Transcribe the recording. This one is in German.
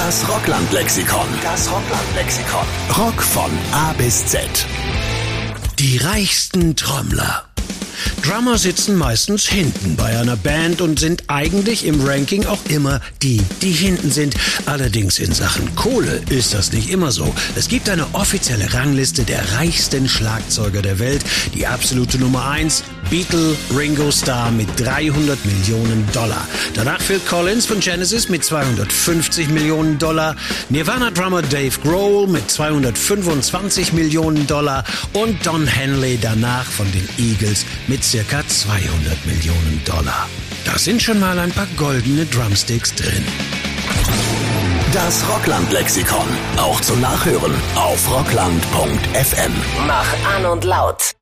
Das Rockland-Lexikon. Das Rockland-Lexikon. Rock von A bis Z. Die reichsten Trommler. Drummer sitzen meistens hinten bei einer Band und sind eigentlich im Ranking auch immer die hinten sind. Allerdings in Sachen Kohle ist das nicht immer so. Es gibt eine offizielle Rangliste der reichsten Schlagzeuger der Welt. Die absolute Nummer 1, Beatle Ringo Starr mit $300 Millionen. Danach Phil Collins von Genesis mit $250 Millionen. Nirvana-Drummer Dave Grohl mit $225 Millionen. Und Don Henley danach von den Eagles mit circa $200 Millionen. Da sind schon mal ein paar goldene Drumsticks drin. Das Rockland-Lexikon. Auch zum Nachhören auf rockland.fm. Mach an und laut.